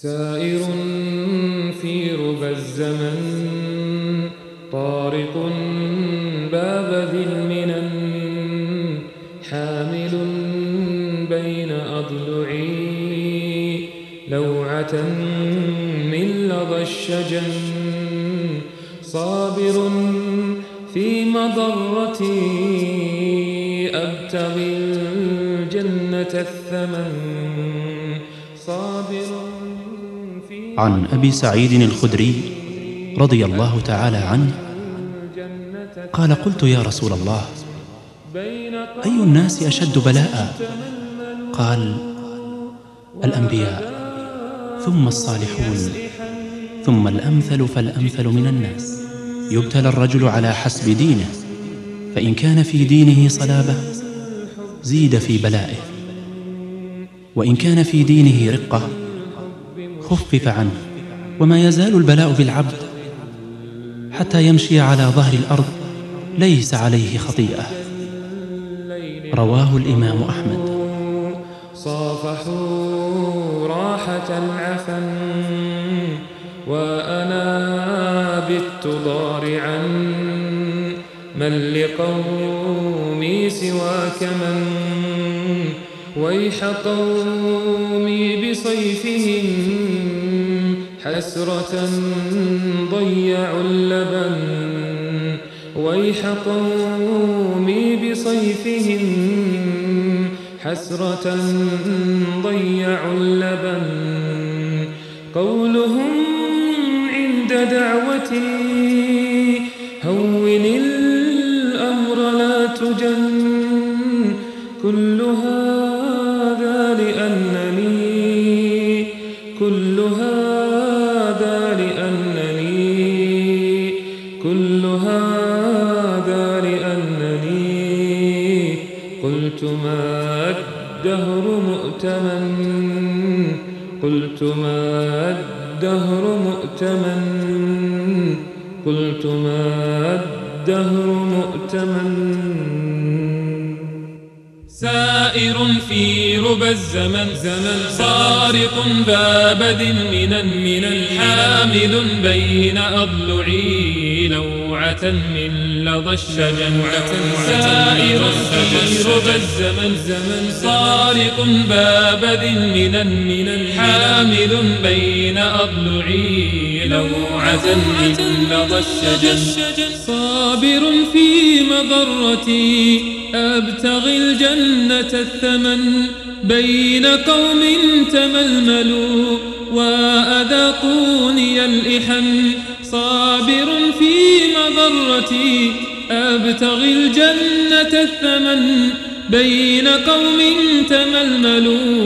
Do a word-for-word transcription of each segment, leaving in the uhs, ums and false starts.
سائر في ربى الزمن طارق باب ذي المنن حامل بين أضلعي لوعة من لظى الشجن صابر في مضرتي أبتغي الجنة الثمن صابر. عن أبي سعيد الخدري رضي الله تعالى عنه قال: قلت يا رسول الله، أي الناس أشد بلاء؟ قال: الأنبياء ثم الصالحون ثم الأمثل فالأمثل من الناس. يبتلى الرجل على حسب دينه، فإن كان في دينه صلابة زيد في بلائه، وإن كان في دينه رقة خفف عنه. وما يزال البلاء بالعبد حتى يمشي على ظهر الأرض ليس عليه خطيئة. رواه الإمام أحمد. صافحوا راحة العفن وأنا بت ضارعا من لقومي سواك من ويح قومي بصيفهم حسرة ضيعوا اللبن ويح قومي بصيفهم حسرة ضيعوا اللبن قولهم عند دعوتي هون الأمر لا تجن كل هذا لأنني كل هذا لأنني كل هذا لأنني قلت ما الدهر مؤتمن قلت ما الدهر مؤتمن قلت ما الدهر مؤتمن. سائر في ربى الزمن صارق باب ذي المنن حامل بين أضلعي لوعة من لظى الشجن سائر في ربى الزمن صارق باب ذي المنن حامل بين أضلعي لوعة من لظى الشجن صابر في مضرتي أبتغي الجنة الثمن بين قوم تململوا وأذاقوني الإحن صابر في مضرتي أبتغي الجنة الثمن بين قوم تململوا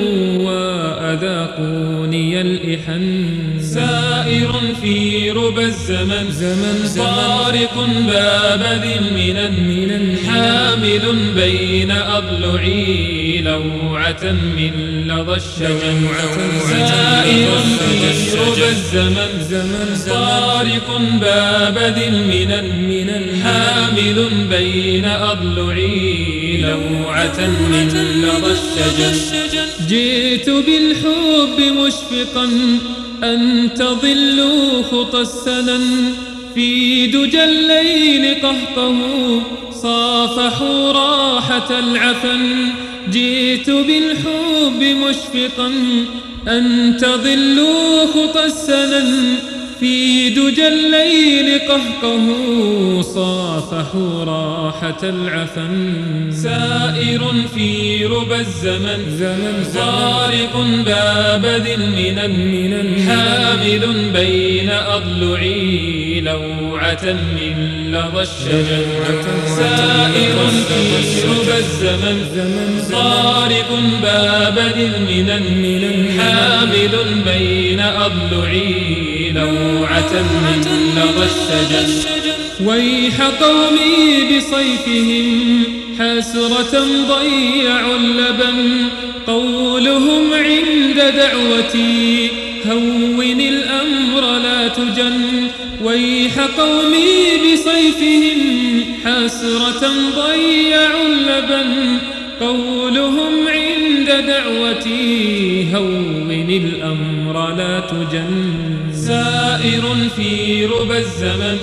وأذاقوني الإحن سائر في ربى الزمن طارق باب ذي المنن حامل بين أضلعي لوعة من لظى الشجن سائر في ربى الزمن طارق باب ذي المنن حامل بين أضلعي لوعة من لظى الشجن جئت بالحب مشفقا أن تضلوا خطى السنن في دجى الليل قهقهوا صافحوا راحة العفن جئت بالحب مشفقا أن تضلوا خطى السنن في دجى الليل قهقهوا صافحوا راحة العفن سائر في ربى الزمن طارق باب ذي المنن حامل بين أضلعي لوعة من لظى الشجن سائر في ربى الزمن طارق باب ذي المنن حامل بين أضلعي لوعة من لظى الشجن ويح قومي بصيفهم حسرة ضيعوا اللبن قولهم عند دعوتي هون الأمر لا تجن ويح قومي بصيفهم حسرة ضيعوا اللبن قولهم عند دعوتي هون الأمر لا تجن. سائر في ربى الزمن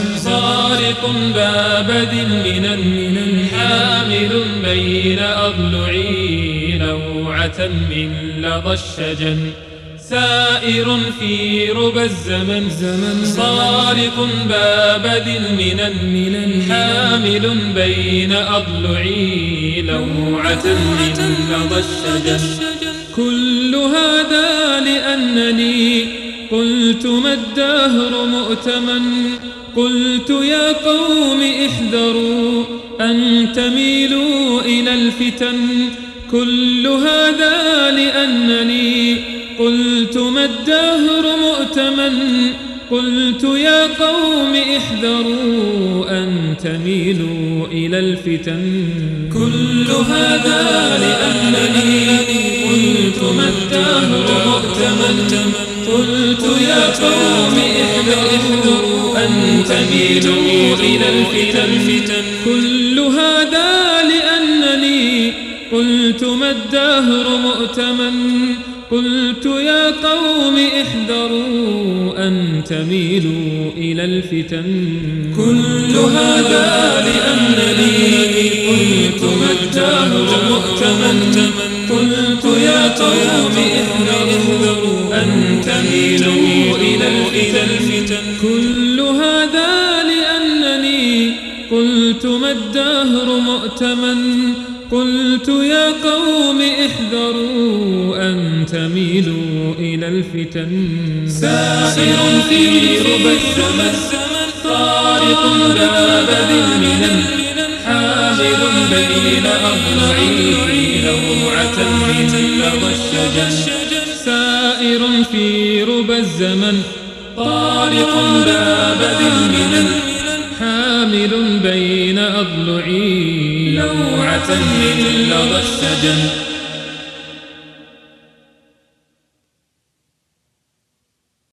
صارق باب ذي المنن حامل بين أضلعي لوعة من لظى الشجن. سائر في ربى الزمن صارق باب ذي المنن حامل بين أضلعي لوعة من لظى الشجن. كل هذا لأنني قلت ما الدهر مؤتمن. قلت يا قوم احذروا أن تميلوا إلى الفتن. كل هذا لأنني قلت ما الدهر مؤتمن. قلت يا قوم احذروا أن تميلوا إلى الفتن. كل هذا لأنني قلت ما الدهر مؤتمن. قلت يا قوم احذروا أن تميلوا إلى الفتن. كل هذا لأنني قلت ما الدهر مؤتمن. قلت يا قوم احذروا أن تميلوا إلى الفتن. كل هذا لأنني قلت ما الدهر مؤتمن. قلت يا قوم احذروا أن تميلوا إلى الفتن. كل هذا لأنني قلت ما الدهر مؤتمن. قلت يا قوم احذروا أن تميلوا إلى الفتن. سائر في ربى الزمن طارق باب ذي المنن حامل بين أضلعي لوعة من لظى الشجن. سائر في ربى الزمن طارق باب ذي المنن حامل بين أضلعي لوعة من لظى الشجن.